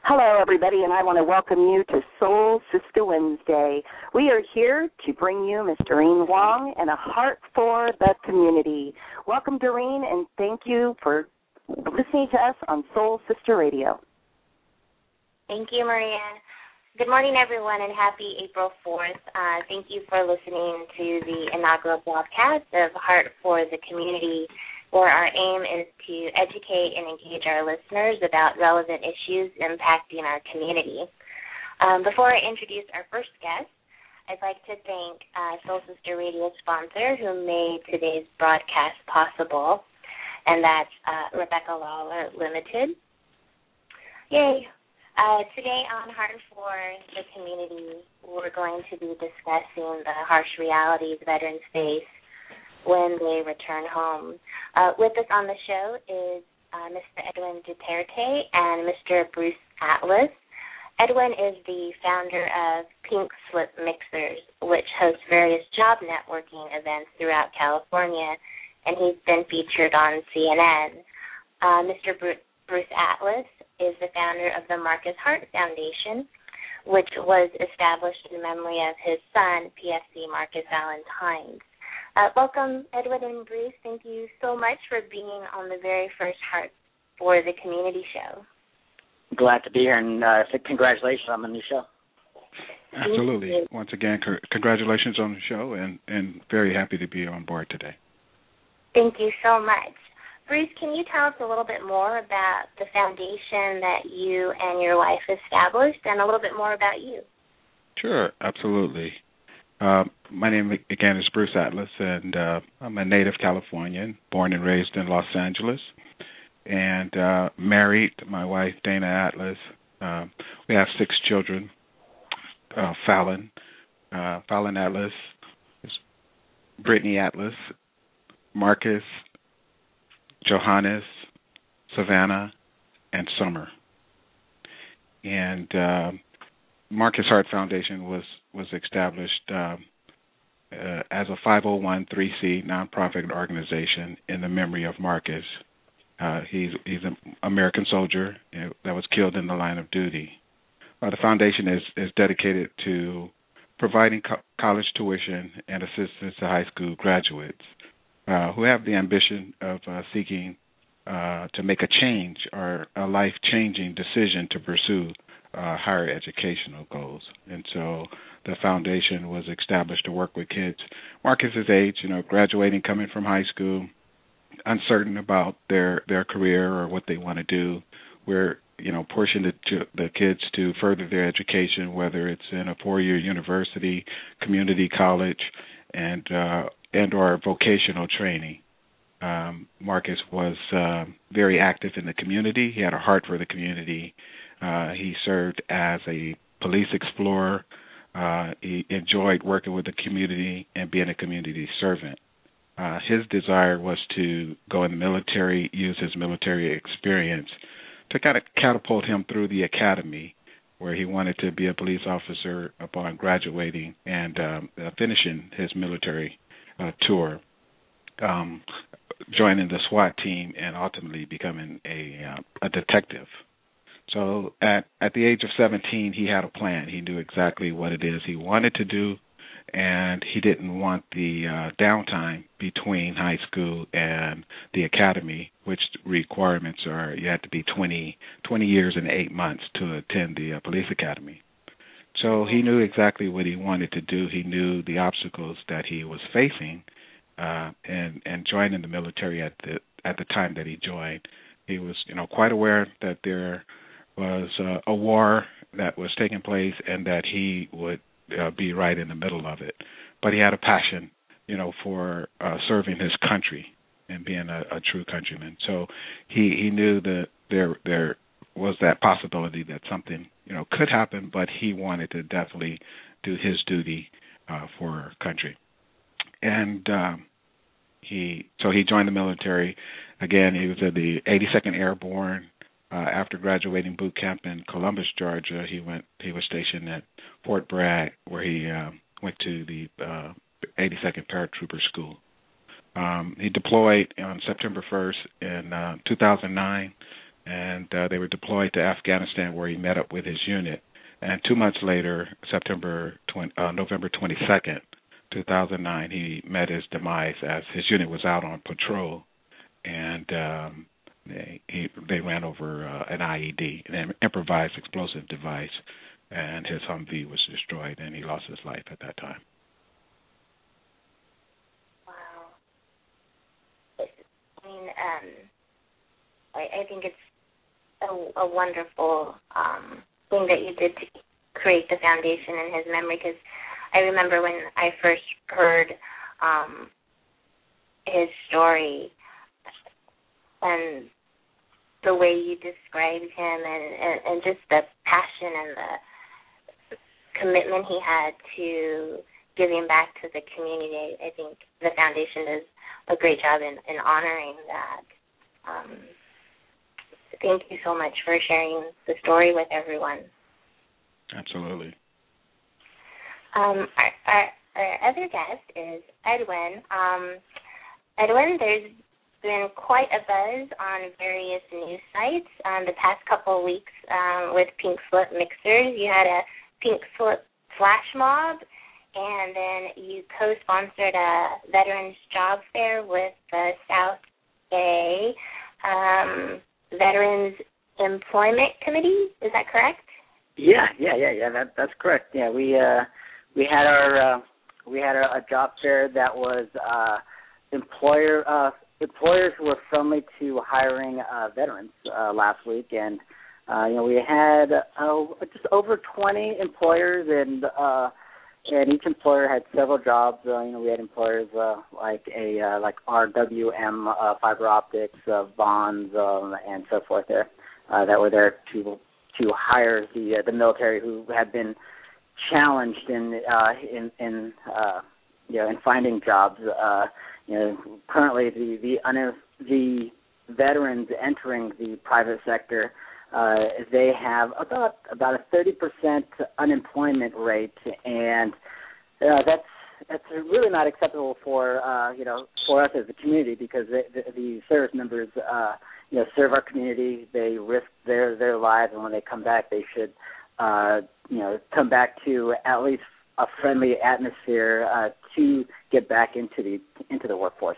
Hello, everybody, and I want to welcome you to Soul Sister Wednesday. We are here to bring you Miss Doreen Wong and a heart for the community. Welcome, Doreen, and thank you for listening to us on Soul Sister Radio. Thank you, Maria. Good morning, everyone, and happy April 4th. Thank you for listening to the inaugural broadcast of Heart for the Community, where our aim is to educate and engage our listeners about relevant issues impacting our community. Before I introduce our first guest, I'd like to thank Soul Sister Radio's sponsor who made today's broadcast possible, and that's Rebecca Lawler Limited. Yay! Today on Heart for the Community, we're going to be discussing the harsh realities veterans face when they return home. With us on the show is Mr. Edwin Duterte and Mr. Bruce Atlas. Edwin is the founder of Pink Slip Mixers, which hosts various job networking events throughout California, and he's been featured on CNN. Mr. Bruce Atlas is the founder of the Marcus Hart Foundation, which was established in memory of his son, PFC Marcus Valentine. Welcome, Edwin and Bruce. Thank you so much for being on the very first Heart for the Community show. Glad to be here, and congratulations on the new show. Absolutely. Once again, congratulations on the show, and very happy to be on board today. Thank you so much. Bruce, can you tell us a little bit more about the foundation that you and your wife established and a little bit more about you? Sure, absolutely. My name, again, is Bruce Atlas, and I'm a native Californian, born and raised in Los Angeles, and married to my wife, Dana Atlas. We have 6 children. Fallon Atlas, Brittany Atlas, Marcus, Johannes, Savannah, and Summer. And Marcus Hart Foundation was established as a 501(c) nonprofit organization in the memory of Marcus. He's an American soldier that was killed in the line of duty. The foundation is dedicated to providing college tuition and assistance to high school graduates who have the ambition of seeking to make a change or a life-changing decision to pursue higher educational goals. And so the foundation was established to work with kids Marcus's age, graduating, coming from high school, uncertain about their career or what they want to do. We're, pushing the kids to further their education, whether it's in a 4-year university, community college, and or vocational training. Marcus was very active in the community. He had a heart for the community. He served as a police explorer. He enjoyed working with the community and being a community servant. His desire was to go in the military, use his military experience to kind of catapult him through the academy, where he wanted to be a police officer upon graduating and finishing his military tour, joining the SWAT team, and ultimately becoming a detective. So at the age of 17, he had a plan. He knew exactly what it is he wanted to do, and he didn't want the downtime between high school and the academy, which requirements are you had to be 20 years and 8 months to attend the police academy. So he knew exactly what he wanted to do. He knew the obstacles that he was facing, and joining the military at the time that he joined. He was, quite aware that there was a war that was taking place and that he would be right in the middle of it. But he had a passion, for serving his country and being a true countryman. So he knew that there was that possibility that something, could happen, but he wanted to definitely do his duty for our country. And he joined the military. Again, he was at the 82nd Airborne. After graduating boot camp in Columbus, Georgia, he was stationed at Fort Bragg, where he went to the 82nd Paratrooper School. He deployed on September 1st in 2009 and they were deployed to Afghanistan, where he met up with his unit. And 2 months later, November 22nd, 2009, he met his demise as his unit was out on patrol, and they ran over an IED, an improvised explosive device, and his Humvee was destroyed, and he lost his life at that time. Wow. I mean, I think it's a wonderful thing that you did to create the foundation in his memory, because I remember when I first heard his story and the way you described him and just the passion and the commitment he had to giving back to the community. I think the foundation does a great job in honoring that. Thank you so much for sharing the story with everyone. Absolutely. Our other guest is Edwin. Edwin, there's been quite a buzz on various news sites the past couple of weeks with Pink Slip Mixers. You had a Pink Slip flash mob, and then you co-sponsored a Veterans Job Fair with the South Bay Veterans Employment Committee. Is that correct? Yeah. That's correct. Yeah, we had our job fair that was employers who were friendly to hiring veterans last week, and we had just over 20 employers, and each employer had several jobs. We had employers like RWM Fiber Optics, Bonds, and so forth there that were there to hire the military who had been challenged in finding jobs. Currently the veterans entering the private sector, they have about a 30% unemployment rate, and that's really not acceptable for us as a community, because the service members serve our community. They risk their lives, and when they come back, they should come back to at least a friendly atmosphere to get back into the workforce.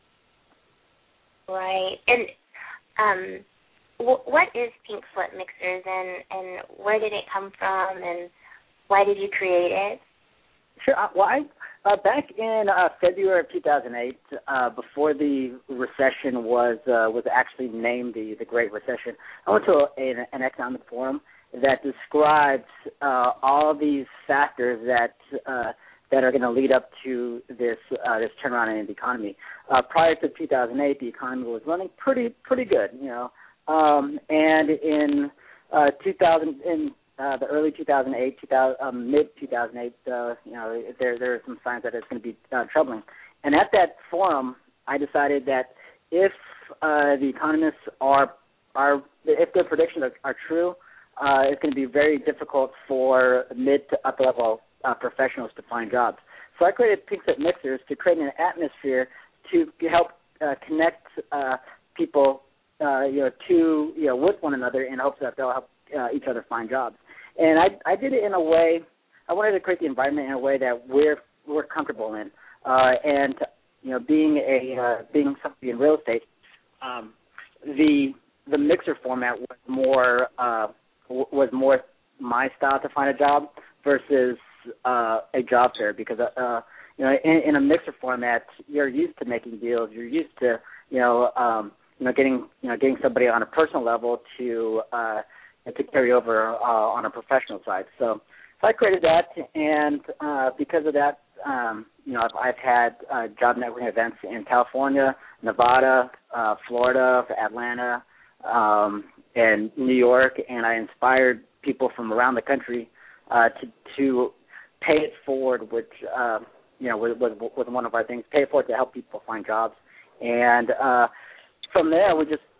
Right. And what is Pink Slip Mixers, and where did it come from, and why did you create it? Sure. Well, back in February of 2008, before the recession was actually named the Great Recession, I went to an economic forum that describes all these factors that are going to lead up to this turnaround in the economy. Prior to 2008, the economy was running pretty good, and in the early 2008, mid 2008, there are some signs that it's going to be troubling. And at that forum, I decided that if the economists if their predictions are true, it's going to be very difficult for mid to upper level professionals to find jobs. So I created Pink Slip Mixers to create an atmosphere to help connect people, with one another in hopes that they'll help each other find jobs. And I did it in a way. I wanted to create the environment in a way that we're comfortable in. And being somebody in real estate, the mixer format was more my style to find a job versus a job fair, because in a mixer format, you're used to making deals. You're used to getting somebody on a personal level to carry over on a professional side. So I created that, and because of that, I've had job networking events in California, Nevada, Florida, Atlanta, and New York, and I inspired people from around the country to pay it forward, which was one of our things. Pay it forward to help people find jobs, and from there we just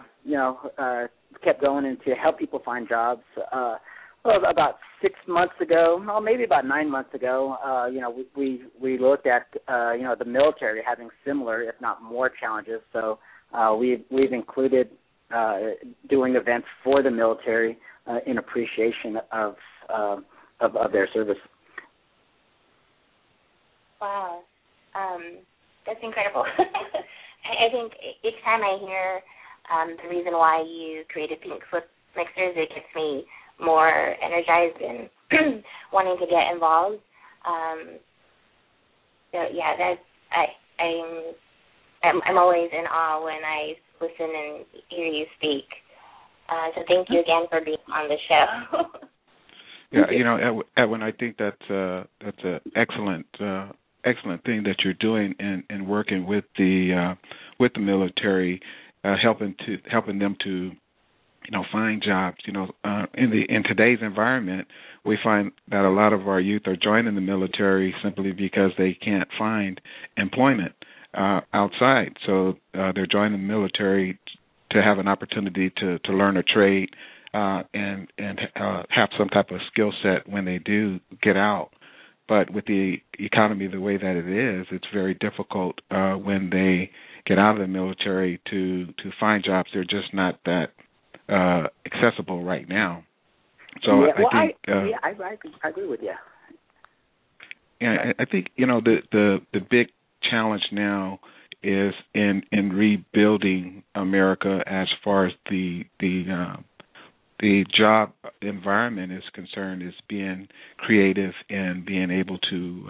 kept going and to help people find jobs. About 6 months ago, maybe about 9 months ago, we looked at the military having similar, if not more, challenges. So we've included doing events for the military in appreciation of their service. Wow, that's incredible. I think each time I hear the reason why you created Pink Slip Mixers, it gets me more energized and wanting to get involved. So yeah, I'm always in awe when I listen and hear you speak. So thank you again for being on the show. Yeah, Edwin, I think that's an excellent thing that you're doing in working with the military, helping them to find jobs. In today's environment, we find that a lot of our youth are joining the military simply because they can't find employment outside. So they're joining the military to have an opportunity to learn a trade and have some type of skill set when they do get out. But with the economy the way that it is, it's very difficult when they get out of the military to find jobs. They're just not that accessible right now. So I agree with you. Yeah, I think the big challenge now is in rebuilding America as far as the job environment is concerned, is being creative and being able to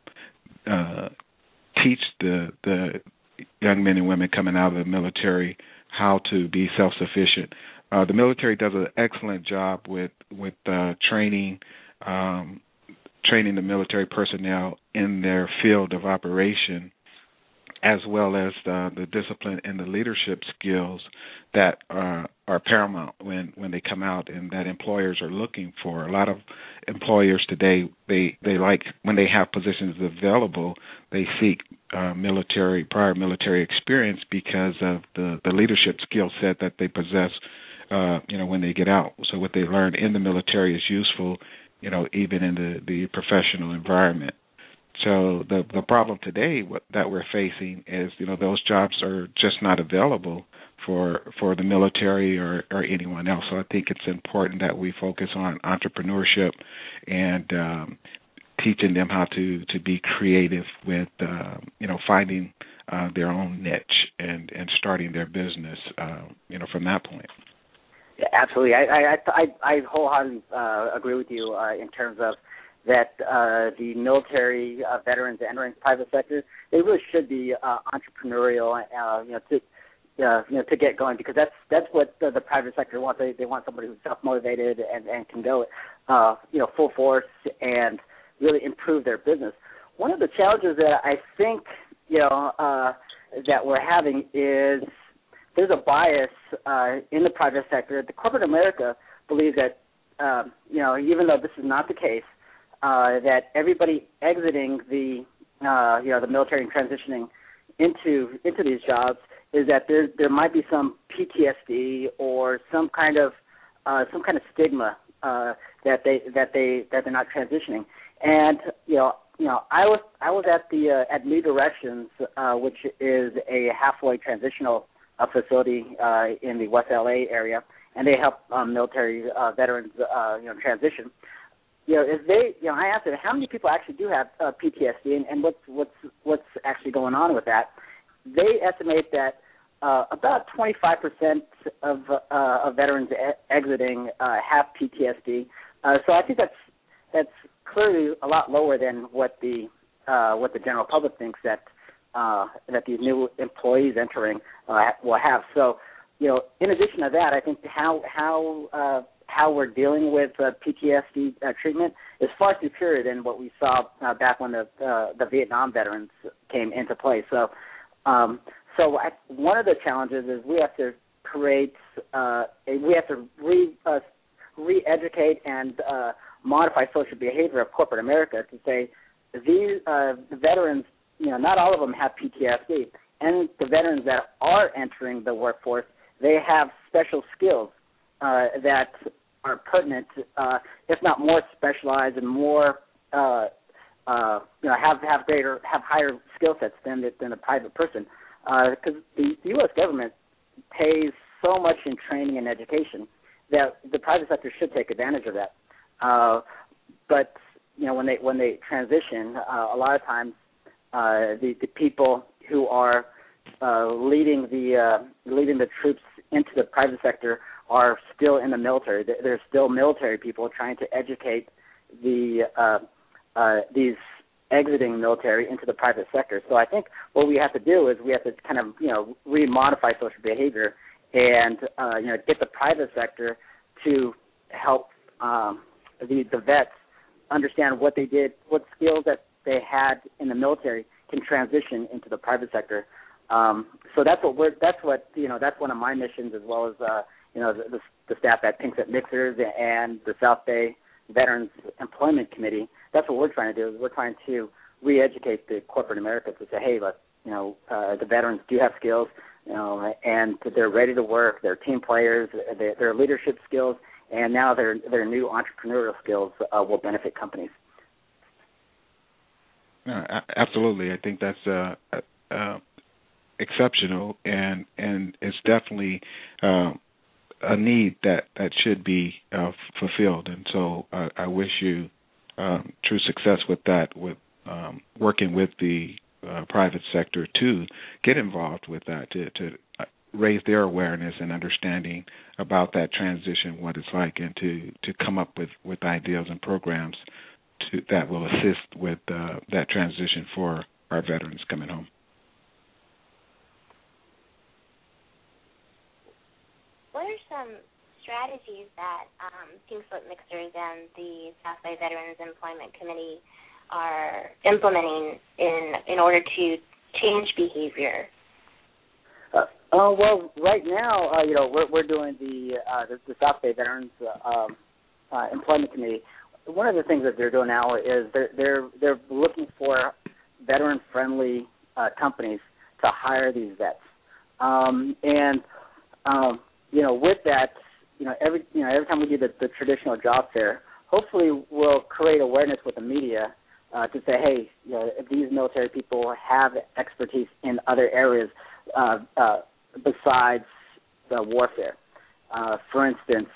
teach the young men and women coming out of the military how to be self-sufficient. The military does an excellent job with training the military personnel in their field of operation, as well as the discipline and the leadership skills that are paramount when they come out and that employers are looking for. A lot of employers today, they like, when they have positions available, they seek prior military experience because of the leadership skill set that they possess when they get out. So what they learn in the military is useful, even in the professional environment. So the problem today that we're facing is, those jobs are just not available for the military or anyone else. So I think it's important that we focus on entrepreneurship and teaching them how to be creative with, finding their own niche and starting their business, from that point. Yeah, absolutely. I wholeheartedly agree with you in terms of that the military veterans entering the private sector, they really should be entrepreneurial, to get going, because that's what the private sector wants. They want somebody who's self-motivated and can go, full force and really improve their business. One of the challenges that I think, that we're having is there's a bias in the private sector. The corporate America believes that, even though this is not the case, that everybody exiting the military and transitioning into these jobs is that there might be some PTSD or some kind of stigma that they're not transitioning. And I was at New Directions, which is a halfway transitional facility in the West LA area, and they help military veterans transition. I asked them how many people actually do have PTSD and what's actually going on with that. They estimate that about 25% of veterans exiting have PTSD. So I think that's clearly a lot lower than what the general public thinks that these new employees entering will have. So, in addition to that, I think how we're dealing with PTSD treatment is far superior than what we saw back when the Vietnam veterans came into play. So, one of the challenges is we have to create, we have to re-educate and modify social behavior of corporate America to say these veterans, not all of them have PTSD, and the veterans that are entering the workforce, they have special skills that are pertinent, if not more specialized and more, have higher skill sets than the private person. Because the U.S. government pays so much in training and education that the private sector should take advantage of that. But when they transition, a lot of times the people who are leading the troops into the private sector are still in the military. There's still military people trying to educate these exiting military into the private sector. So I think what we have to do is we have to kind of remodify social behavior and get the private sector to help the vets understand what they did, what skills that they had in the military can transition into the private sector. So that's one of my missions, as well as the staff at Pinksett Mixers and the South Bay Veterans Employment Committee. That's what we're trying to do. Is we're trying to re-educate the corporate America to say, hey, look, the veterans do have skills, and they're ready to work. They're team players. Their leadership skills, and now their new entrepreneurial skills will benefit companies. Absolutely, I think that's exceptional, and it's definitely a need that should be fulfilled. And so I wish you true success with that, with working with the private sector to get involved with that, to raise their awareness and understanding about that transition, what it's like, and to come up with ideas and programs that will assist with that transition for our veterans coming home. What are some strategies that Pinksett Mixers and the South Bay Veterans Employment Committee are implementing in order to change behavior? Well, right now, we're doing the South Bay Veterans Employment Committee. One of the things that they're doing now is they're looking for veteran-friendly companies to hire these vets, with that, every time we do the traditional job fair, hopefully we'll create awareness with the media to say, hey, these military people have expertise in other areas besides the warfare. For instance,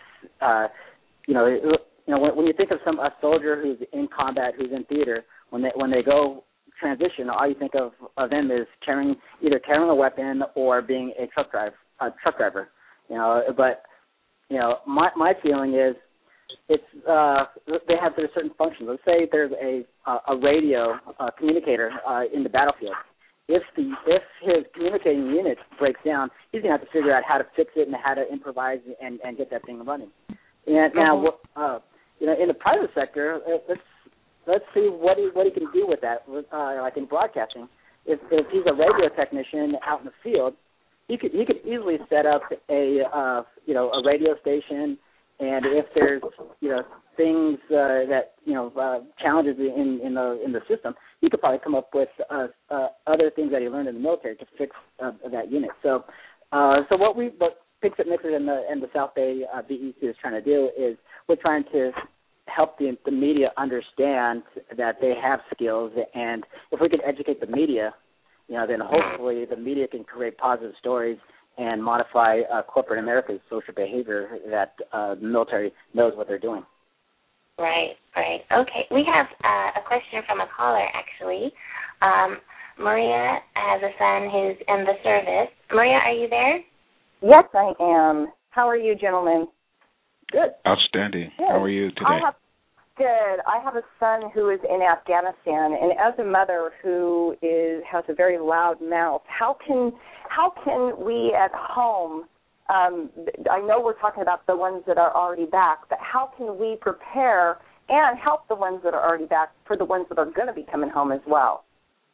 when you think of a soldier who's in combat, who's in theater, when they go transition, all you think of them is either carrying a weapon or being a truck driver. But my feeling is they have their certain functions. Let's say there's a radio communicator in the battlefield. If his communicating unit breaks down, he's gonna have to figure out how to fix it and how to improvise and get that thing running. And now, in the private sector, let's see what he can do with that. Like in broadcasting, if he's a radio technician out in the field, he could easily set up a radio station, and if there's things that challenges in the system, he could probably come up with other things that he learned in the military to fix that unit. So what Pinksett Mixers and the South Bay BEC is trying to do is we're trying to help the media understand that they have skills, and if we can educate the media, then hopefully the media can create positive stories and modify corporate America's social behavior that the military knows what they're doing. Right. Okay. We have a question from a caller, actually. Maria has a son who's in the service. Maria, are you there? Yes, I am. How are you, gentlemen? Good. Outstanding. Good. How are you today? Good. I have a son who is in Afghanistan, and as a mother who has a very loud mouth, how can we at home, I know we're talking about the ones that are already back, but how can we prepare and help the ones that are already back for the ones that are going to be coming home as well?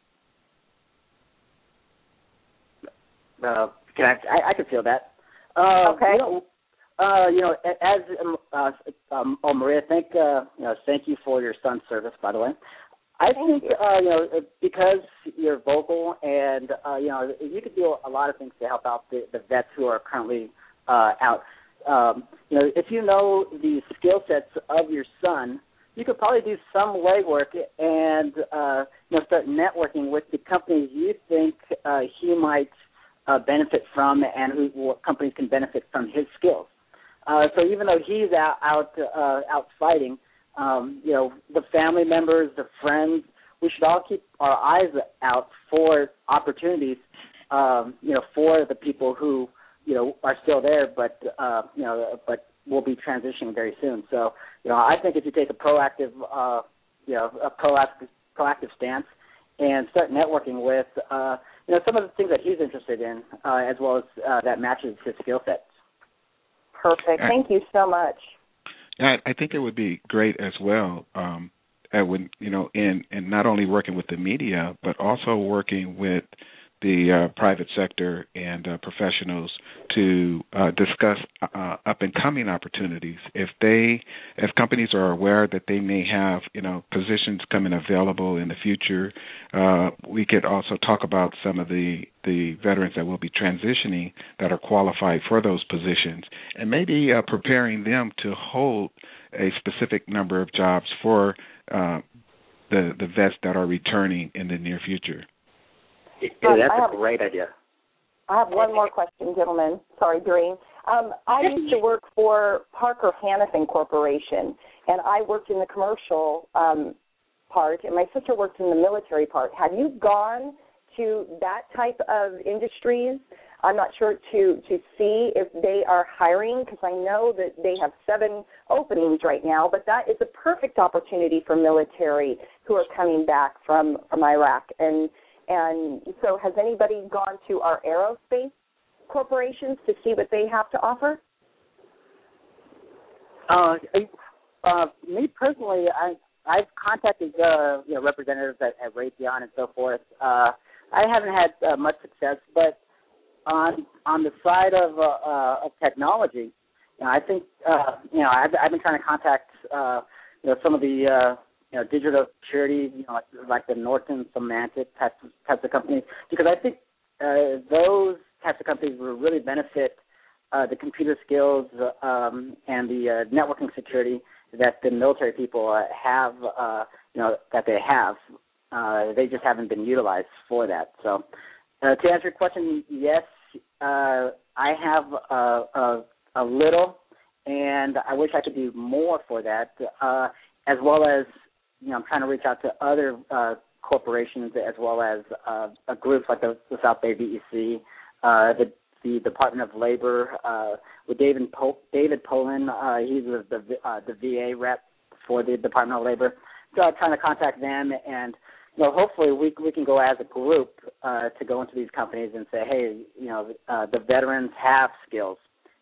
I can feel that. Okay. Maria, thank you for your son's service, by the way. I think because you're vocal and you could do a lot of things to help out the vets who are currently out. If you know the skill sets of your son, you could probably do some legwork and start networking with the companies you think he might benefit from and what companies can benefit from his skills. So even though he's out fighting, the family members, the friends, we should all keep our eyes out for opportunities, for the people who, are still there, but will be transitioning very soon. So, I think if you take a proactive stance and start networking with, some of the things that he's interested in, as well as that matches his skill sets. Perfect. Thank you so much. I think it would be great as well, Edwin, in not only working with the media, but also working with the private sector and professionals to discuss up-and-coming opportunities. If companies are aware that they may have, positions coming available in the future, we could also talk about some of the veterans that will be transitioning that are qualified for those positions, and maybe preparing them to hold a specific number of jobs for the vets that are returning in the near future. Yeah, that's a great idea. I have one more question, gentlemen. Sorry, Doreen. I used to work for Parker Hannifin Corporation, and I worked in the commercial part, and my sister worked in the military part. Have you gone to that type of industries? I'm not sure to see if they are hiring, because I know that they have 7 openings right now, but that is a perfect opportunity for military who are coming back from Iraq. And so has anybody gone to our aerospace corporations to see what they have to offer? Me personally, I've contacted representatives at Raytheon and so forth. I haven't had much success, but on the side of technology, I think I've been trying to contact some of the digital security, like the Norton, Symantec types of companies, because I think those types of companies will really benefit the computer skills and the networking security that the military people have, that they have. They just haven't been utilized for that. So to answer your question, yes, I have a little, and I wish I could do more for that, as well as I'm trying to reach out to other corporations as well as groups like the South Bay VEC, the Department of Labor, with David Poland. He's the VA rep for the Department of Labor. So I'm trying to contact them, and hopefully we can go as a group to go into these companies and say, hey, the veterans have skills,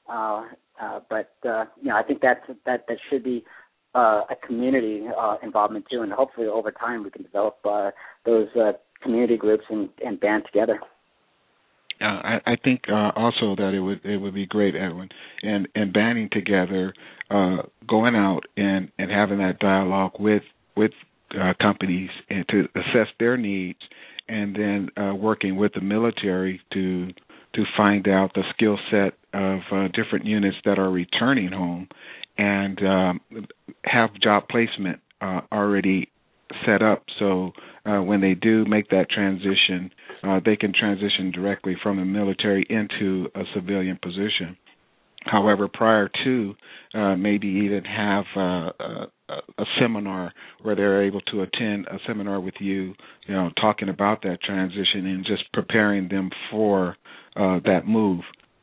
but I think that should be a community involvement too, and hopefully over time we can develop those community groups and band together. I think also that it would be great, Edwin, and banding together, going out and having that dialogue with companies and to assess their needs, and then working with the military to find out the skill set of different units that are returning home, and have job placement already set up, so when they do make that transition, they can transition directly from the military into a civilian position. However, prior to, maybe even have a seminar where they're able to attend a seminar with you, talking about that transition and just preparing them for that move,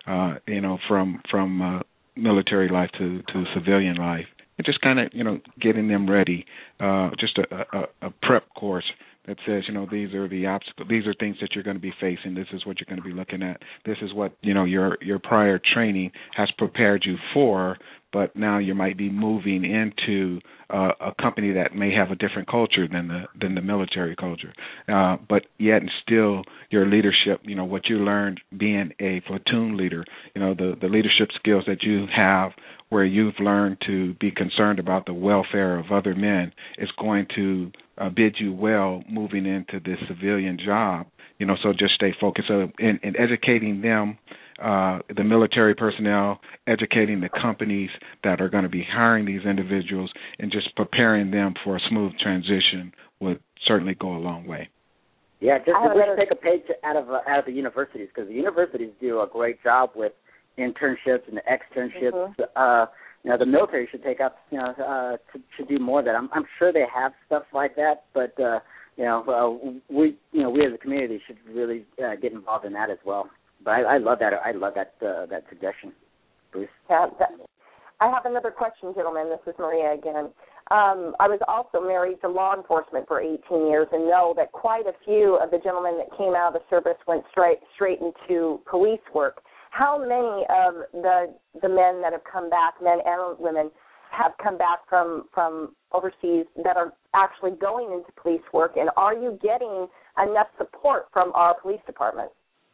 from military life to civilian life. And just kind of, getting them ready, just a prep course that says, these are the obstacles, these are things that you're going to be facing, this is what you're going to be looking at, this is what, your prior training has prepared you for, but now you might be moving into a company that may have a different culture than the military culture. But yet and still your leadership, what you learned being a platoon leader, the leadership skills that you have where you've learned to be concerned about the welfare of other men is going to bid you well moving into this civilian job. So just stay focused in educating them, the military personnel, educating the companies that are going to be hiring these individuals, and just preparing them for a smooth transition would certainly go a long way. Yeah, just we should take a page out of the universities, because the universities do a great job with internships and externships. Mm-hmm. The military should take up, should do more of that. I'm sure they have stuff like that, but we as a community should really get involved in that as well. But I love that. I love that suggestion, Bruce. Yeah, I have another question, gentlemen. This is Maria again. I was also married to law enforcement for 18 years and know that quite a few of the gentlemen that came out of the service went straight into police work. How many of the men that have come back, men and women, have come back from overseas that are actually going into police work, and are you getting enough support from our police department?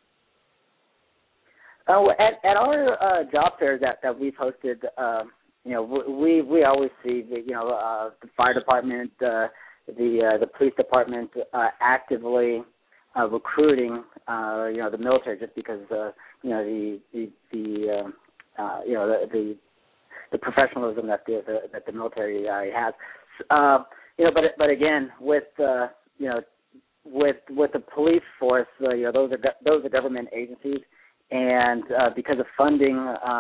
At our job fairs that we've hosted, we always see the fire department, the police department actively recruiting the military, just because the professionalism that the military has. But again, with the police force, those are government agencies. And because of funding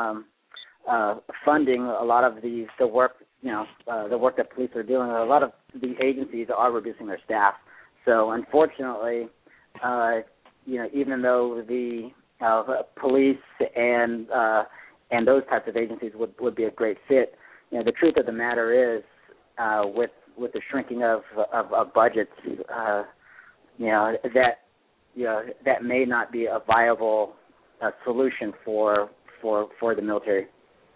a lot of the work, the work that police are doing, a lot of the agencies are reducing their staff. So unfortunately, even though the police and those types of agencies would be a great fit, the truth of the matter is, with the shrinking of budgets, that may not be a viable solution for the military.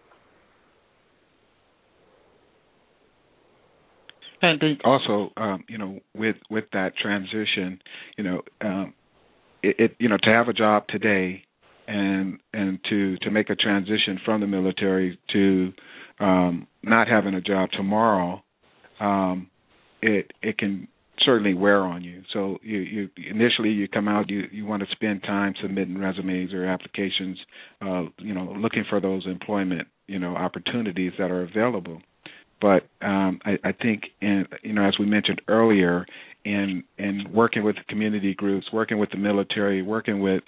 I think also, with that transition, to have a job today and to make a transition from the military to not having a job tomorrow, it can certainly wear on you. So you initially you come out, you want to spend time submitting resumes or applications, looking for those employment opportunities that are available. But I think, as we mentioned earlier, in working with community groups, working with the military, working with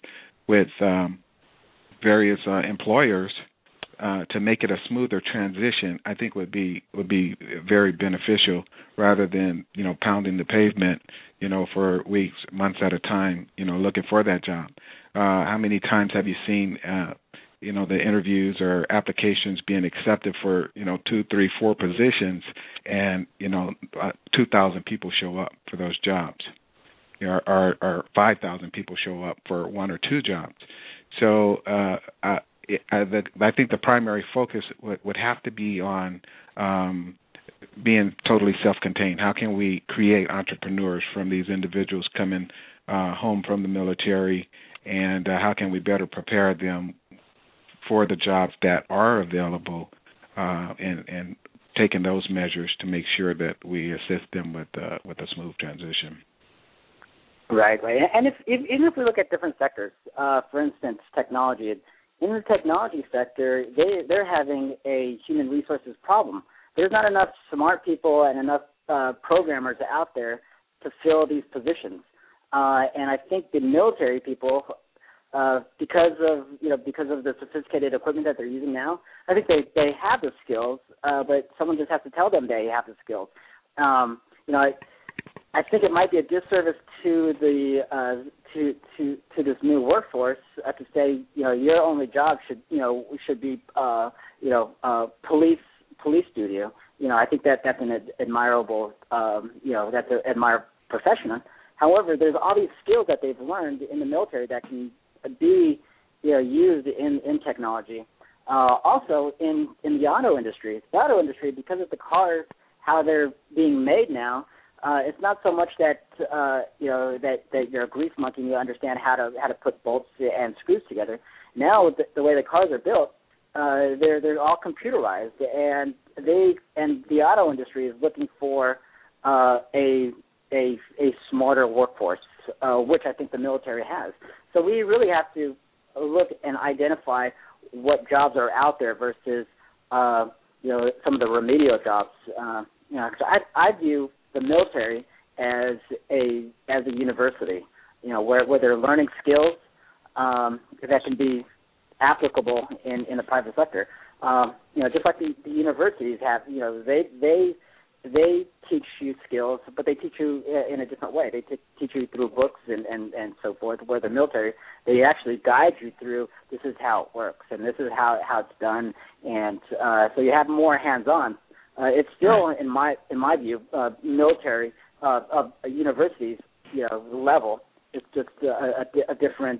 various employers to make it a smoother transition, I think would be very beneficial, rather than pounding the pavement for weeks, months at a time, looking for that job. How many times have you seen the interviews or applications being accepted for 2, 3, 4 positions, and 2,000 people show up for those jobs, or 5,000 people show up for 1 or 2 jobs. So I think the primary focus would have to be on being totally self-contained. How can we create entrepreneurs from these individuals coming home from the military, and how can we better prepare them for the jobs that are available, and taking those measures to make sure that we assist them with a smooth transition. Right. And even if we look at different sectors, for instance, technology. In the technology sector, they're having a human resources problem. There's not enough smart people and enough programmers out there to fill these positions. And I think the military people, because of the sophisticated equipment that they're using now, I think they have the skills, but someone just has to tell them they have the skills. I think it might be a disservice to the to this new workforce to say your only job should be police duty. I think that's an admirable that's an admirable profession. However, there's all these skills that they've learned in the military that can be used in technology. Also in the auto industry. The auto industry, because of the cars, how they're being made now, it's not so much that that you're a grease monkey and you understand how to put bolts and screws together. Now the way the cars are built, they're all computerized, and the auto industry is looking for a smarter workforce, which I think the military has. So we really have to look and identify what jobs are out there versus some of the remedial jobs. I view the military as a university. where they're learning skills that can be applicable in the private sector. Just like the universities have, they teach you skills, but they teach you in a different way. They teach you through books and so forth, where the military, they actually guide you through, this is how it works, and this is how it's done, and so you have more hands-on. It's still, in my view, military universities, level. It's just a different,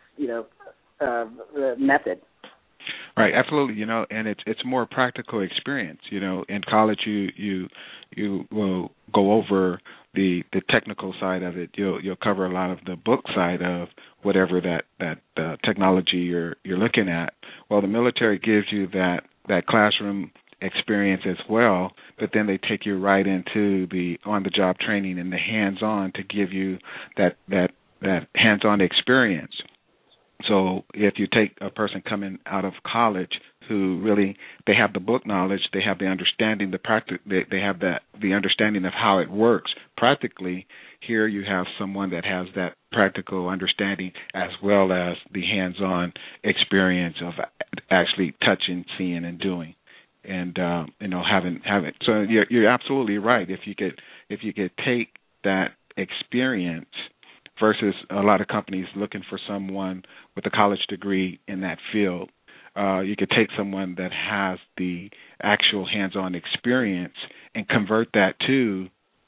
method. Right, absolutely. And it's more practical experience. In college, you will go over the technical side of it. You'll cover a lot of the book side of whatever that technology you're looking at. Well, the military gives you that classroom experience as well, but then they take you right into the on-the-job training and the hands-on to give you that hands-on experience. So if you take a person coming out of college who really, they have the book knowledge, they have the understanding, they have the understanding of how it works practically. Here you have someone that has that practical understanding as well as the hands-on experience of actually touching, seeing, and doing. And having. So you're absolutely right. If you could take that experience versus a lot of companies looking for someone with a college degree in that field, you could take someone that has the actual hands-on experience and convert that to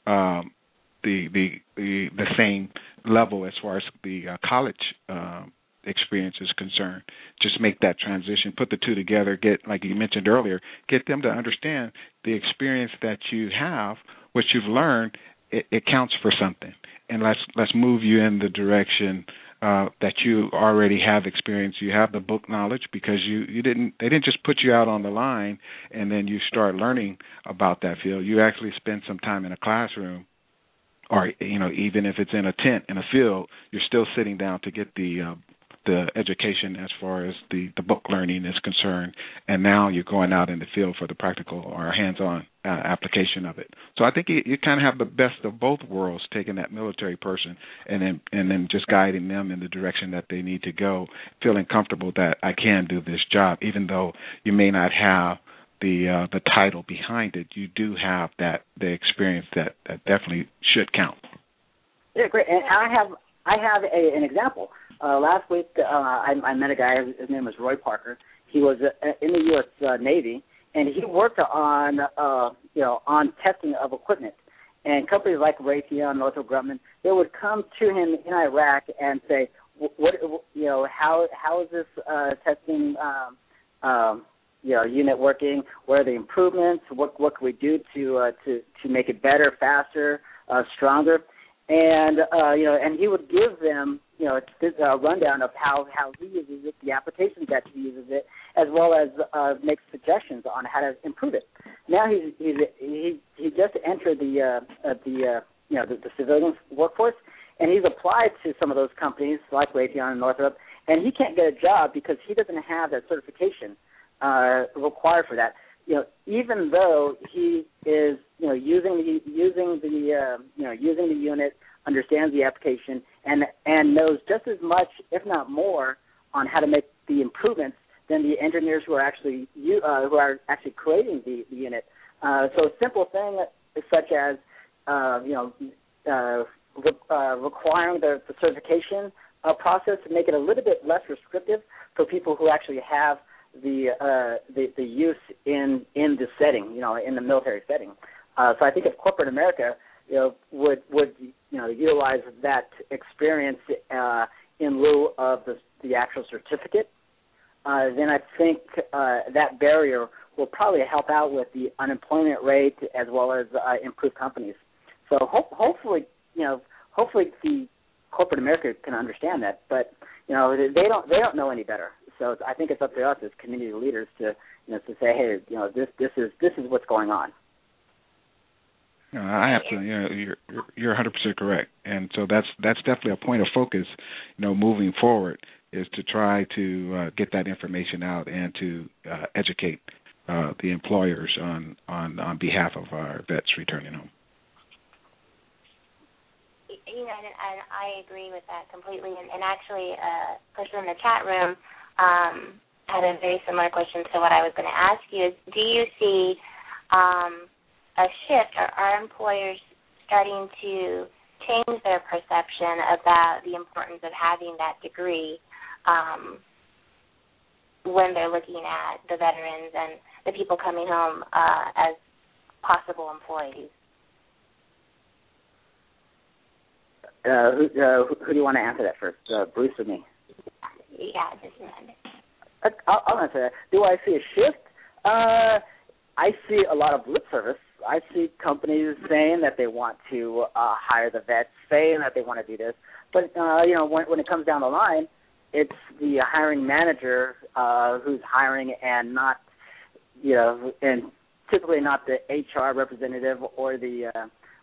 the same level as far as the college experience is concerned. Just make that transition, put the two together, get, like you mentioned earlier, get them to understand the experience that you have, what you've learned, it counts for something. And let's move you in the direction that you already have experience. You have the book knowledge because they didn't just put you out on the line and then you start learning about that field. You actually spend some time in a classroom, or even if it's in a tent in a field, you're still sitting down to get the education as far as the book learning is concerned, and now you're going out in the field for the practical or hands-on application of it. So I think you kind of have the best of both worlds, taking that military person and then just guiding them in the direction that they need to go, feeling comfortable that I can do this job, even though you may not have the title behind it. You do have the experience that definitely should count. Yeah, great. And I have an example. Last week, I met a guy. His name was Roy Parker. He was in the U.S. Navy, and he worked on testing of equipment. And companies like Raytheon, Northrop Grumman, they would come to him in Iraq and say, how is this testing unit working? What are the improvements? What can we do to make it better, faster, stronger? And and he would give them a rundown of how he uses it, the applications that he uses it, as well as make suggestions on how to improve it. Now he just entered the civilian workforce, and he's applied to some of those companies like Raytheon and Northrop, and he can't get a job because he doesn't have that certification required for that. Even though he is using the unit, understands the application, and knows just as much, if not more, on how to make the improvements than the engineers who are actually creating the unit. So a simple thing such as requiring the certification process to make it a little bit less restrictive for people who actually have the use in the setting, in the military setting. So I think if corporate America, would utilize that experience in lieu of the actual certificate, then I think that barrier will probably help out with the unemployment rate as well as improve companies. So hopefully the corporate America can understand that, but they don't know any better. So I think it's up to us as community leaders to say, hey, this is what's going on. I have to. You're 100% correct, and so that's definitely a point of focus. Moving forward is to try to get that information out and to educate the employers on behalf of our vets returning home. I agree with that completely. And actually, a person in the chat room had a very similar question to what I was going to ask you. Is, do you see a shift? Are employers starting to change their perception about the importance of having that degree when they're looking at the veterans and the people coming home as possible employees? Who do you want to answer that first, Bruce or me? Yeah, just a minute. I'll answer that. Do I see a shift? I see a lot of lip service. I see companies saying that they want to hire the vets, saying that they want to do this. But, when it comes down the line, it's the hiring manager who's hiring and not, and typically not the HR representative or the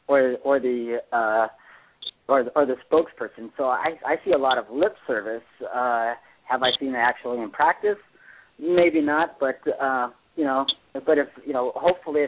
spokesperson. So I see a lot of lip service. Have I seen it actually in practice? Maybe not, but but if hopefully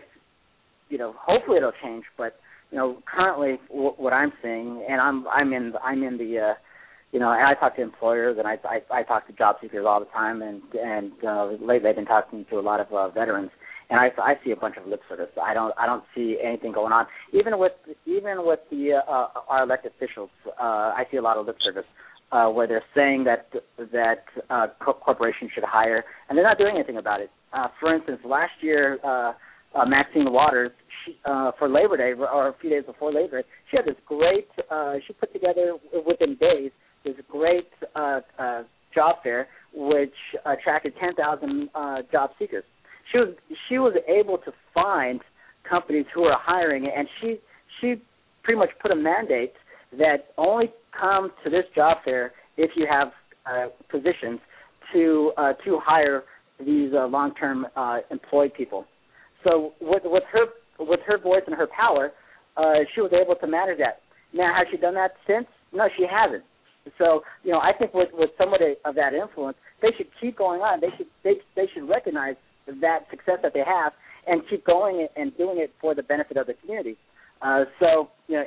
it'll change. But currently what I'm seeing, and I'm in the and I talk to employers and I talk to job seekers all the time, and lately I've been talking to a lot of veterans, and I see a bunch of lip service. I don't see anything going on. Even with the our elected officials, I see a lot of lip service where they're saying that corporations should hire, and they're not doing anything about it. For instance, last year, Maxine Waters, for Labor Day, or a few days before Labor Day, she had this great. She put together within days this great job fair, which attracted 10,000 job seekers. She was able to find companies who are hiring, and she pretty much put a mandate that only come to this job fair if you have positions to hire these long-term employed people. So with her voice and her power, she was able to manage that. Now, has she done that since? No, she hasn't. So I think with somebody of that influence, they should keep going on. They should recognize that success that they have and keep going and doing it for the benefit of the community. So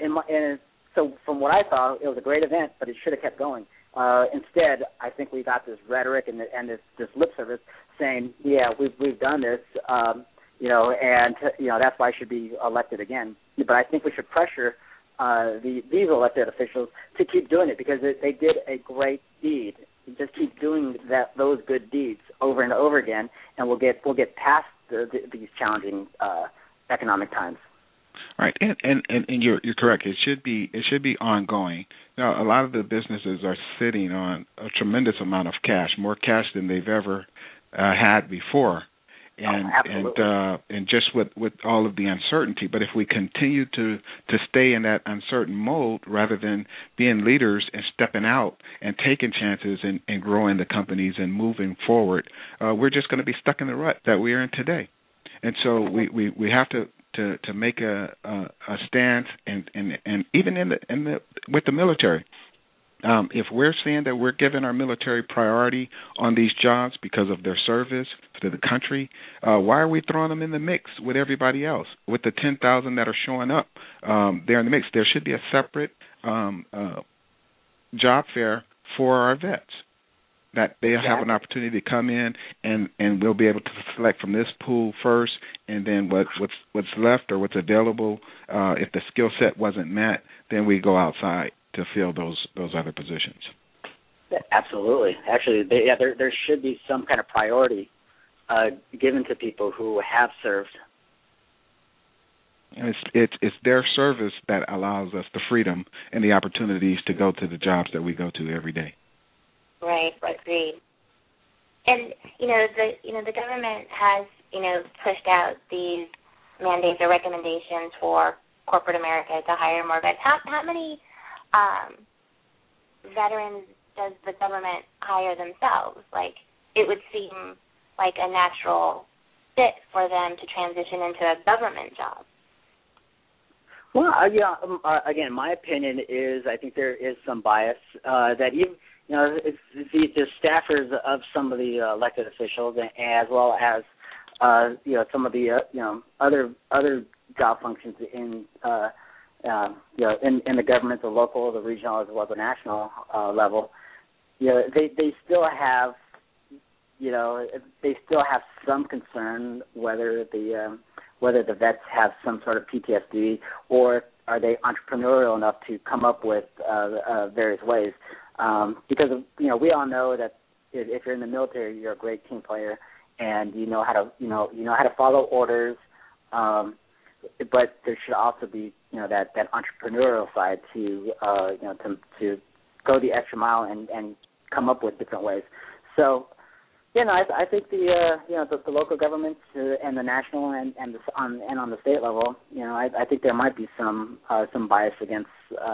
from what I saw, it was a great event, but it should have kept going. Instead, I think we got this rhetoric and this lip service saying, yeah, we've done this, and that's why I should be elected again. But I think we should pressure these elected officials to keep doing it because they did a great deed. Just keep doing those good deeds over and over again, and we'll get past these challenging economic times. Right, and you're correct. It should be ongoing. Now, a lot of the businesses are sitting on a tremendous amount of cash, more cash than they've ever had before, and just with all of the uncertainty. But if we continue to stay in that uncertain mode rather than being leaders and stepping out and taking chances and growing the companies and moving forward, we're just going to be stuck in the rut that we are in today. And so we have to make a stance and even with the military. If we're saying that we're giving our military priority on these jobs because of their service to the country, why are we throwing them in the mix with everybody else? With the 10,000 that are showing up, they're in the mix. There should be a separate job fair for our vets, that they'll have an opportunity to come in and we'll be able to select from this pool first, and then what's left or what's available, if the skill set wasn't met, then we go outside to fill those other positions. Absolutely. Actually, there should be some kind of priority given to people who have served. And it's their service that allows us the freedom and the opportunities to go to the jobs that we go to every day. Right, agreed. And the government has pushed out these mandates or recommendations for corporate America to hire more vets. How many veterans does the government hire themselves? Like, it would seem like a natural fit for them to transition into a government job. Well, again, my opinion is I think there is some bias that even it's the staffers of some of the elected officials, as well as some of the other job functions in in the government, the local, the regional, as well as the national level, they still have, they still have some concern whether the vets have some sort of PTSD, or are they entrepreneurial enough to come up with various ways. Because we all know that if you're in the military, you're a great team player, and you know how to follow orders. But there should also be that entrepreneurial side to go the extra mile and come up with different ways. So I think the local governments and the national and on the state level, I think there might be some bias against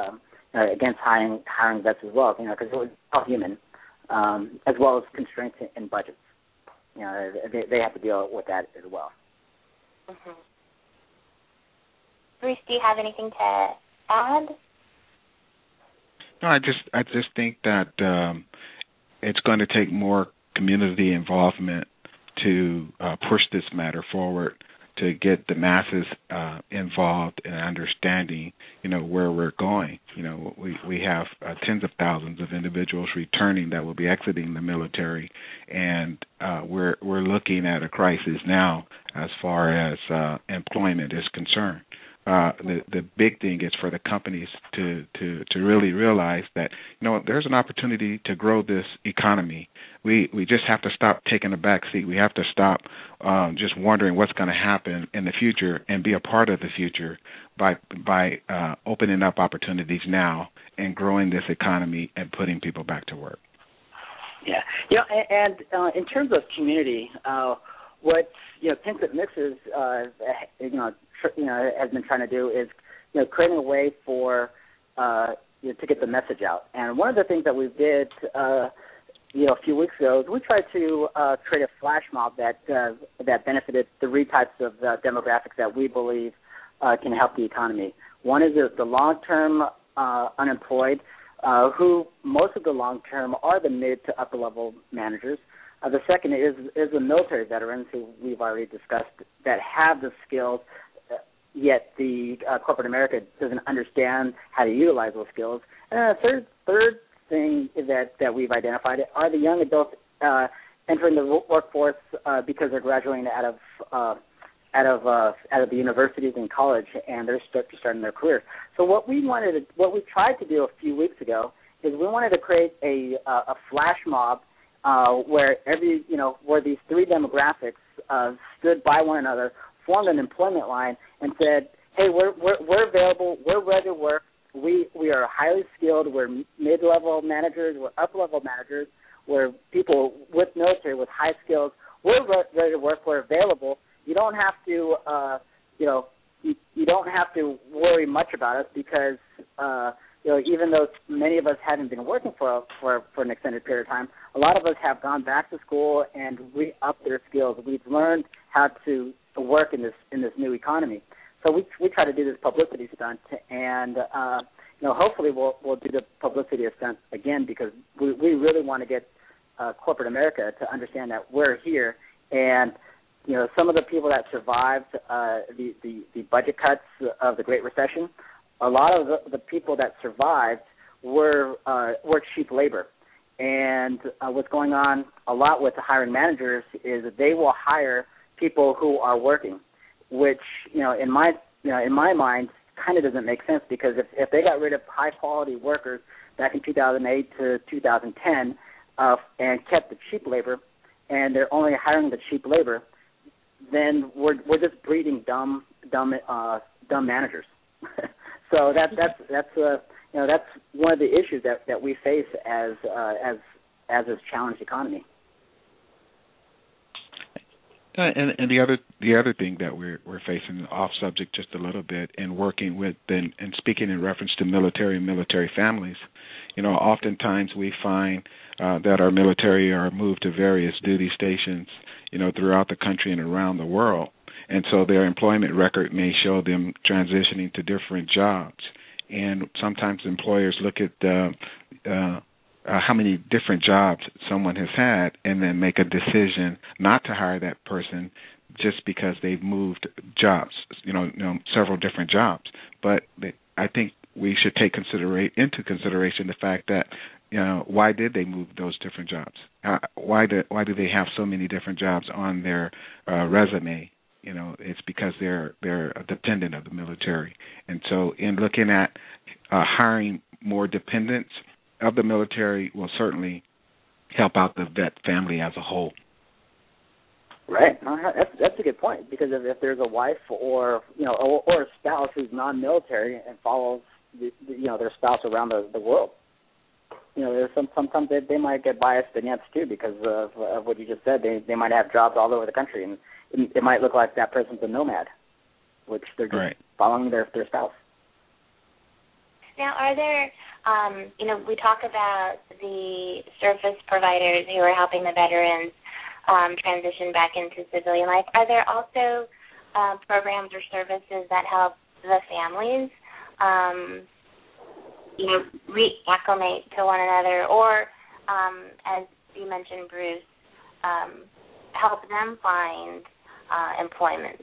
hiring vets as well, because it's all human, as well as constraints in budgets. They have to deal with that as well. Mm-hmm. Bruce, do you have anything to add? No, I just think that it's going to take more community involvement to push this matter forward, to get the masses involved in understanding, where we're going. We have tens of thousands of individuals returning that will be exiting the military, and we're looking at a crisis now as far as employment is concerned. The big thing is for the companies to really realize that there's an opportunity to grow this economy. We just have to stop taking a back seat. We have to stop just wondering what's going to happen in the future and be a part of the future by opening up opportunities now and growing this economy and putting people back to work. Yeah, and in terms of community, what Pinsent Mixes has been trying to do is creating a way for to get the message out. And one of the things that we did a few weeks ago is we tried to create a flash mob that benefited three types of demographics that we believe can help the economy. One is the long-term unemployed, who most of the long-term are the mid to upper-level managers. The second is the military veterans, who we've already discussed, that have the skills, yet the corporate America doesn't understand how to utilize those skills. And the third thing that we've identified are the young adults entering the workforce because they're graduating out of the universities and college, and they're starting their career. So what we tried to do a few weeks ago is we wanted to create a flash mob where where these three demographics stood by one another, formed an employment line, and said, "Hey, we're available. We're ready to work. We are highly skilled. We're mid-level managers. We're up-level managers. We're people with military with high skills. We're ready to work. We're available. You don't have to, you don't have to worry much about us because." Even though many of us haven't been working for an extended period of time, a lot of us have gone back to school and re-upped their skills. We've learned how to work in this new economy. So we try to do this publicity stunt, and hopefully we'll do the publicity stunt again, because we really want to get corporate America to understand that we're here. And some of the people that survived the budget cuts of the Great Recession, a lot of the people that survived were cheap labor. And what's going on a lot with the hiring managers is that they will hire people who are working, which in my mind kind of doesn't make sense, because if they got rid of high quality workers back in 2008 to 2010 and kept the cheap labor, and they're only hiring the cheap labor, then we're just breeding dumb managers. So that's one of the issues that we face as this challenged economy. And the other thing that we're facing, off subject just a little bit, in working with and speaking in reference to military families, oftentimes we find that our military are moved to various duty stations, throughout the country and around the world. And so their employment record may show them transitioning to different jobs. And sometimes employers look at how many different jobs someone has had and then make a decision not to hire that person just because they've moved jobs, several different jobs. But I think we should take into consideration the fact that, why did they move those different jobs? Why do they have so many different jobs on their resume? It's because they're a dependent of the military. And so in looking at hiring more dependents of the military will certainly help out the vet family as a whole. Right. That's a good point, because if there's a wife or a spouse who's non-military and follows their spouse around the world, there's sometimes they might get biased against too because of what you just said. They might have jobs all over the country, and it might look like that person's a nomad, which they're just following their spouse. Now, are there, we talk about the service providers who are helping the veterans transition back into civilian life. Are there also programs or services that help the families, reacclimate to one another, or, as you mentioned, Bruce, help them find employment?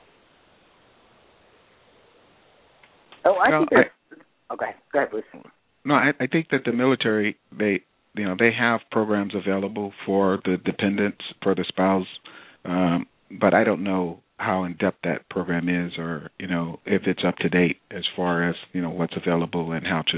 Okay, go ahead, Bruce. No, I think that the military, they have programs available for the dependents, for the spouse, but I don't know how in depth that program is, or if it's up to date as far as what's available and how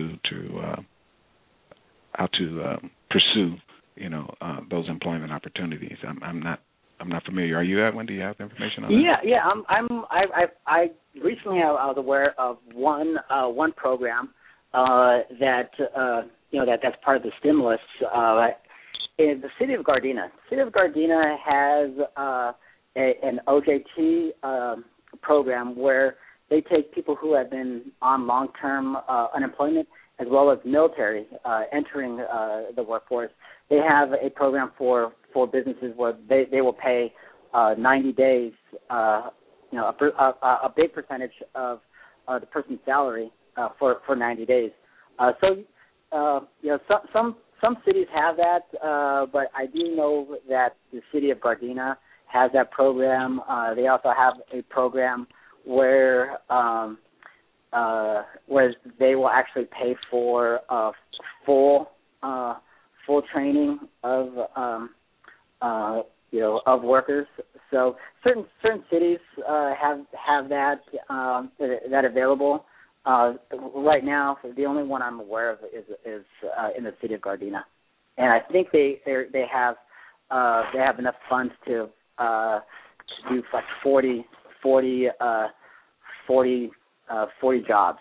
to pursue those employment opportunities. I'm not familiar. Are you, Edwin? Do you have the information on that? Yeah. I recently I was aware of one program that's part of the stimulus in the city of Gardena. The city of Gardena has an OJT program where they take people who have been on long-term unemployment as well as military entering the workforce. They have a program for businesses where they will pay 90 days, a big percentage of the person's salary for 90 days. Some cities have that, but I do know that the city of Gardena has that program. They also have a program where they will actually pay for full training of workers. So certain cities have that available. Right now, the only one I'm aware of is in the city of Gardena, and I think they have enough funds to do like 40 jobs.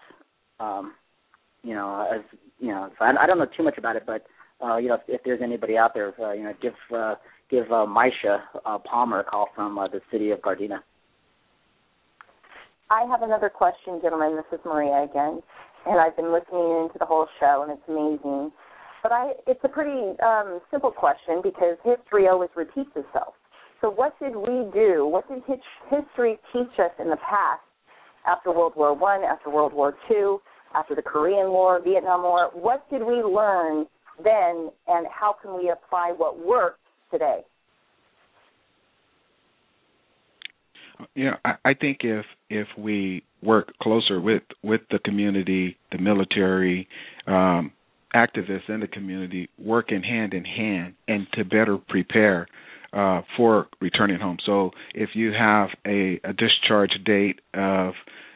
So I don't know too much about it, but if there's anybody out there, give Maisha Palmer a call from the city of Gardena. I have another question, gentlemen. This is Maria again, and I've been listening into the whole show, and it's amazing. But it's a pretty simple question because history always repeats itself. So what did we do? What did history teach us in the past after World War I, after World War II, after the Korean War, Vietnam War? What did we learn then, and how can we apply what worked today? I think if we work closer with the community, the military, activists in the community, working hand in hand, and to better prepare for returning home. So if you have a discharge date of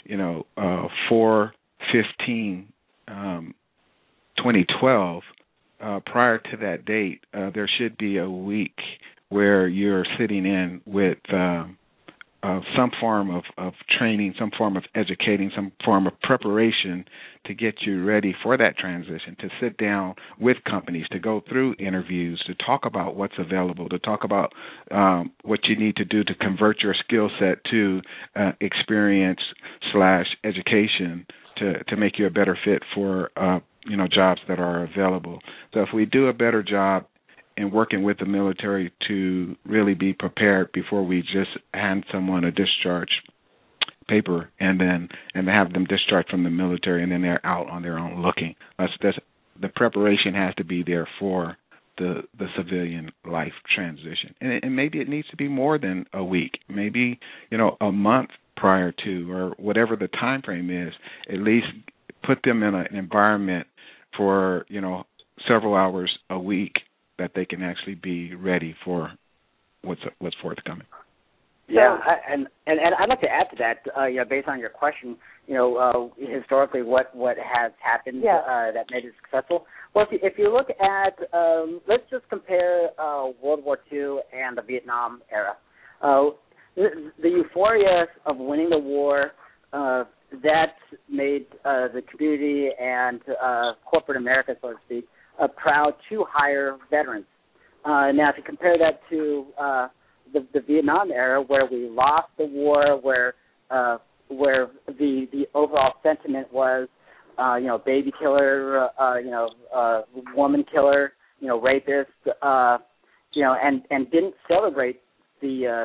4/15/2012, prior to that date, there should be a week where you're sitting in with some form of training, some form of educating, some form of preparation to get you ready for that transition, to sit down with companies, to go through interviews, to talk about what's available, to talk about what you need to do to convert your skill set to experience/education to make you a better fit for jobs that are available. So if we do a better job in working with the military to really be prepared before we just hand someone a discharge paper and have them discharged from the military and then they're out on their own looking. The preparation has to be there for the civilian life transition. And maybe it needs to be more than a week, maybe, a month prior to, or whatever the time frame is, at least put them in an environment for, several hours a week that they can actually be ready for what's forthcoming. Yeah, and I'd like to add to that, based on your question, historically what has happened that made it successful. Well, if you look at, let's just compare World War II and the Vietnam era. The euphoria of winning the war, that made the community and corporate America, so to speak, proud to hire veterans. Now, if you compare that to the Vietnam era, where we lost the war, where the overall sentiment was, baby killer, woman killer, rapist, and didn't celebrate the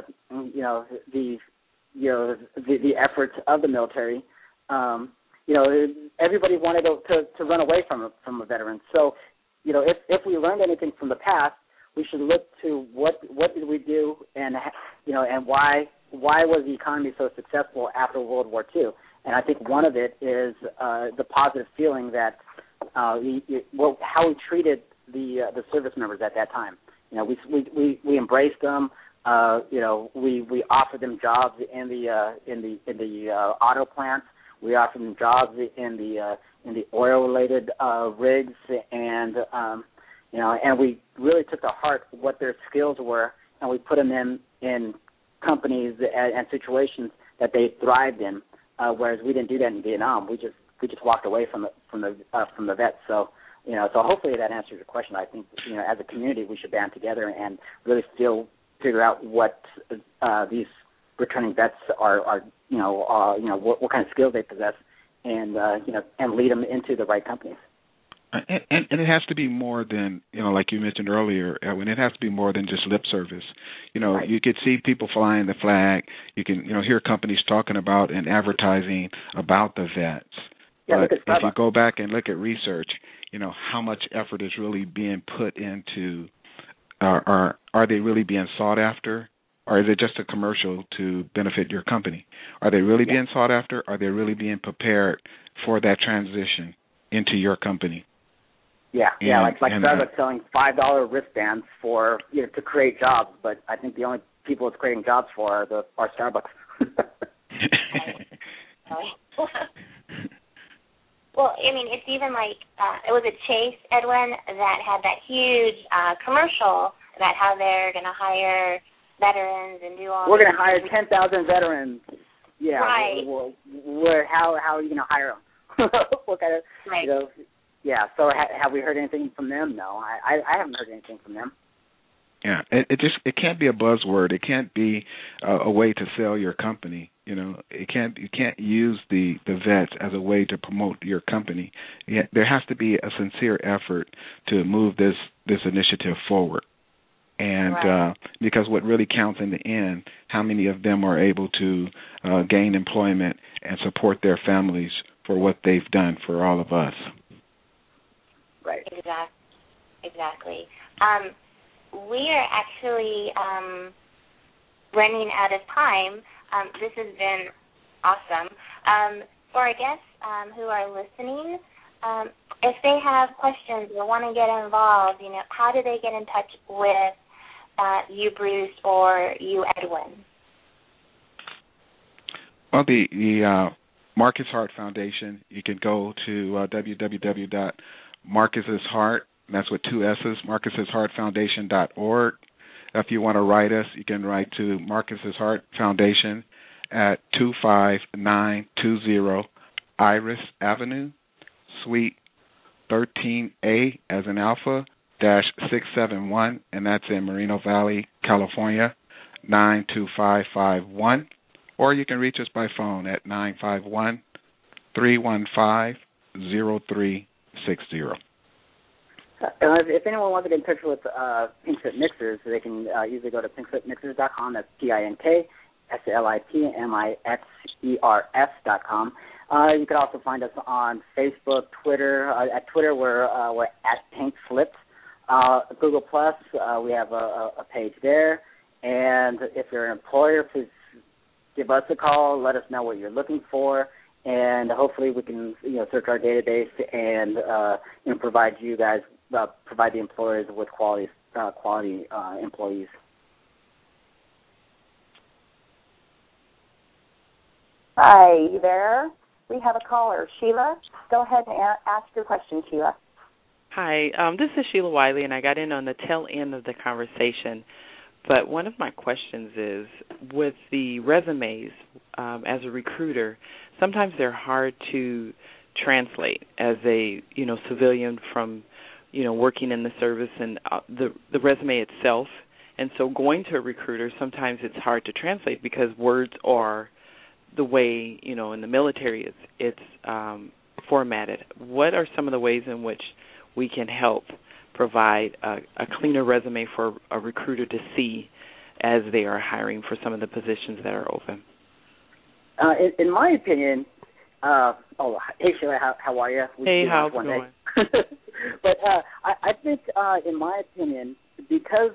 efforts of the military. Everybody wanted to run away from a veteran. So, if we learned anything from the past, we should look to what did we do, and why was the economy so successful after World War II? And I think one of it is the positive feeling that how we treated the service members at that time. We embraced them. We offered them jobs in the auto plants. We offered them jobs in the oil-related rigs, and we really took to heart what their skills were, and we put them in companies and situations that they thrived in. Whereas we didn't do that in Vietnam. We just walked away from the vets. So so hopefully that answers your question. I think as a community we should band together and really figure out what these returning vets are what kind of skills they possess, and lead them into the right companies. And it has to be more than, like you mentioned earlier, Edwin, it has to be more than just lip service. Right. You could see people flying the flag. You can, hear companies talking about and advertising about the vets. Yeah, but if you go back and look at research, how much effort is really being put into, are they really being sought after? Or is it just a commercial to benefit your company? Are they really being sought after? Are they really being prepared for that transition into your company? Yeah, like Starbucks selling $5 wristbands for to create jobs, but I think the only people it's creating jobs for are Starbucks. Well, it's even like it was a Chase, Edwin, that had that huge commercial about how they're going to hire veterans and do all. We're going to hire 10,000 veterans. Yeah. Right. How are you going to hire them? What kind of Yeah. So have we heard anything from them? No, I haven't heard anything from them. Yeah, it can't be a buzzword. It can't be a way to sell your company. You can't use the vets as a way to promote your company. There has to be a sincere effort to move this initiative forward. And because what really counts in the end, how many of them are able to gain employment and support their families for what they've done for all of us. Right. Exactly. We are actually running out of time. This has been awesome. For our guests who are listening, if they have questions or want to get involved, how do they get in touch with you, Bruce, or you, Edwin? Well, the Marcus Hart Foundation, you can go to www.marcus'sheart, that's with two S's, marcus'sheartfoundation.org. If you want to write us, you can write to Marcus's Heart Foundation at 25920 Iris Avenue, Suite 13A as in Alpha, -671, and that's in Moreno Valley, California, 92551. Or you can reach us by phone at 951-315-0360. If anyone wants to get in touch with Pinkslip Mixers, they can usually go to pinkslipmixers.com. That's PINKSLIPMIXERS.com. You can also find us on Facebook, Twitter. At Twitter, we're at Pinkslip. Google Plus, we have a page there. And if you're an employer, please give us a call. Let us know what you're looking for, and hopefully we can search our database and provide you guys provide the employers with quality employees. Hi, you there? We have a caller. Sheila, go ahead and ask your question, Sheila. Hi, this is Sheila Wiley, and I got in on the tail end of the conversation. But one of my questions is, with the resumes, as a recruiter, sometimes they're hard to translate as a civilian from working in the service and the resume itself. And so going to a recruiter, sometimes it's hard to translate because words are the way in the military it's formatted. What are some of the ways in which we can help provide a cleaner resume for a recruiter to see as they are hiring for some of the positions that are open? In my opinion, hey Sheila, how are you? Hey, how's it going? But I think, in my opinion, because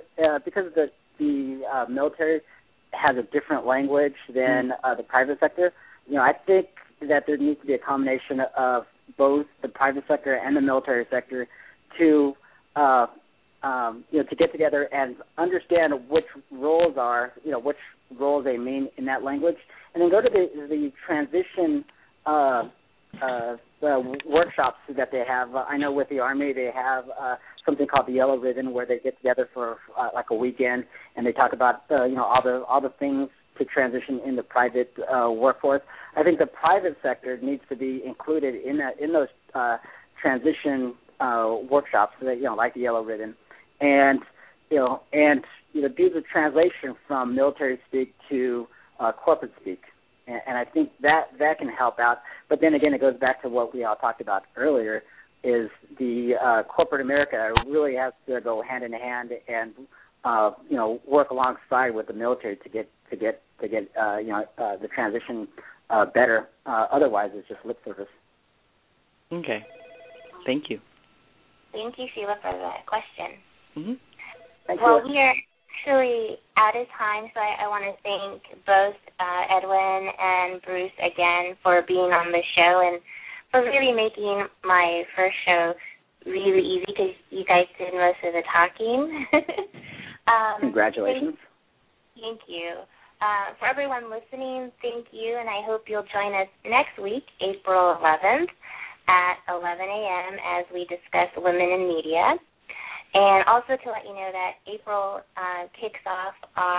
the military has a different language than the private sector, I think that there needs to be a combination of both the private sector and the military sector to get together and understand which roles they mean in that language, and then go to the transition workshops that they have. I know with the Army they have something called the Yellow Ribbon, where they get together for like a weekend and they talk about all the things to transition in the private workforce. I think the private sector needs to be included in those transition workshops, like the Yellow Ribbon, and do the translation from military speak to corporate speak. And I think that can help out. But then again, it goes back to what we all talked about earlier, is the corporate America really has to go hand in hand and work alongside with the military to get the transition better. Otherwise, it's just lip service. Okay. Thank you. Thank you, Sheila, for that question. Mm-hmm. Well, we are actually out of time, so I want to thank both Edwin and Bruce again for being on the show and for really making my first show really easy, because you guys did most of the talking. Congratulations. Thank you. For everyone listening, thank you, and I hope you'll join us next week, April 11th at 11 a.m. as we discuss women in media. And also to let you know that April kicks off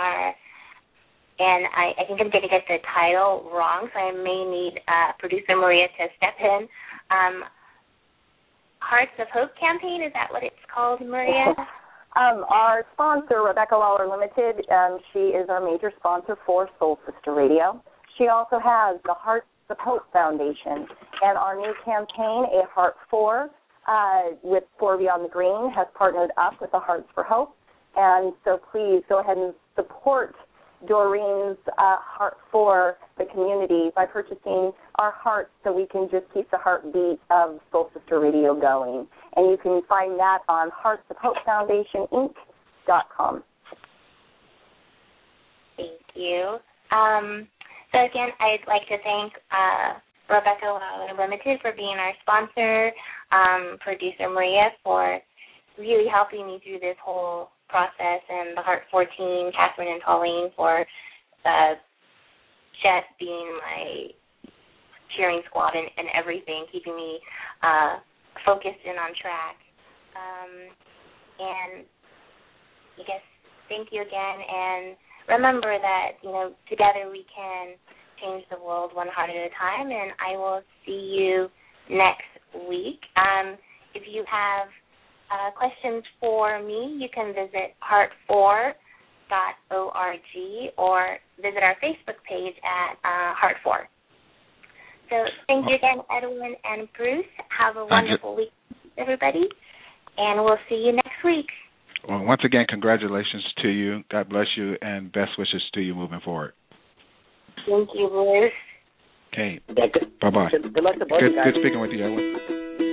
and I think I'm going to get the title wrong, so I may need producer Maria to step in. Hearts of Hope campaign, is that what it's called, Maria? Our sponsor, Rebecca Lawler Limited, she is our major sponsor for Soul Sister Radio. She also has the Hearts of Hope Foundation, and our new campaign, A Heart For, with For Beyond the Green, has partnered up with the Hearts for Hope. And so please go ahead and support Doreen's Heart For the community by purchasing our hearts so we can just keep the heartbeat of Soul Sister Radio going. And you can find that on heartsofhopefoundationinc.com. Thank you. So again, I'd like to thank Rebecca Lawler Limited for being our sponsor, producer Maria for really helping me through this whole process, and the Heart 14, Catherine and Pauline for Jeff being my cheering squad and everything, keeping me focused and on track. And I guess thank you again, and remember that, together we can change the world one heart at a time, and I will see you next week. If you have questions for me, you can visit heart4.org or visit our Facebook page at Heart4. So thank you again, Edwin and Bruce. Have a wonderful week, everybody, and we'll see you next week. Well, once again, congratulations to you. God bless you, and best wishes to you moving forward. Thank you, Bruce. Okay. Bye-bye. Good luck to both of you guys. Good speaking with you, Edwin.